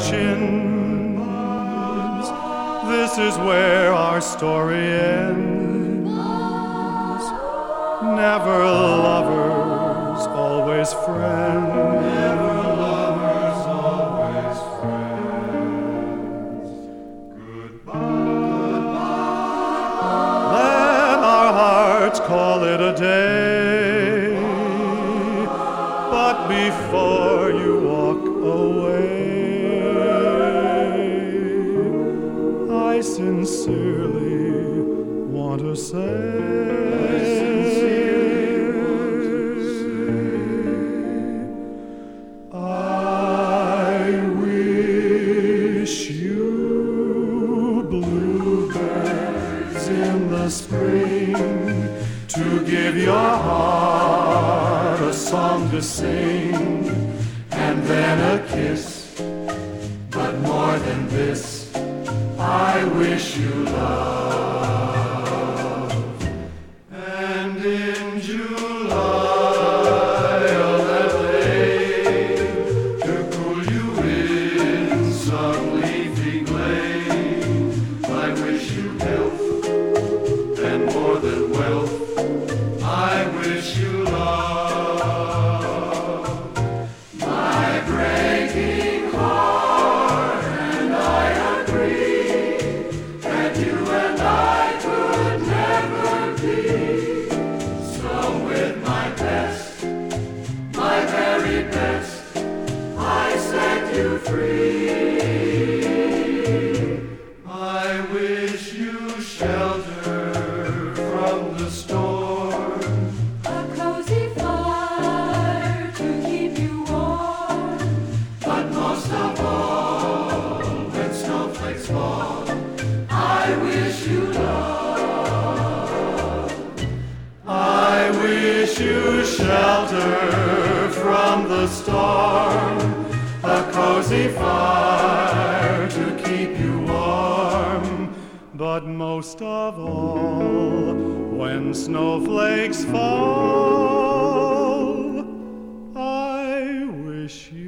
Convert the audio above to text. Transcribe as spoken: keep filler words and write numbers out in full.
chins. This is where our story ends. Never lovers, always friends. Never lovers, always friends. Goodbye. Goodbye. Let our hearts call it a day. But before you walk away, I sincerely want to say, I sincerely want to say, I wish you bluebirds in the spring to give your heart a song to sing, and then a kiss. But more than this, I wish you love. And in July, of that day, to cool you in some leafy glade, I wish you health, and more than wealth, I wish you love. My breaking heart and I agree that you and I could never be. So with my best, my very best, I set you free. I wish you shelter from the storm, a cozy fire to keep you warm. but most of all, when snowflakes fall, I wish you love. I wish you shelter from the storm, a cozy fire to keep you warm, but most of all, when snowflakes fall, I wish you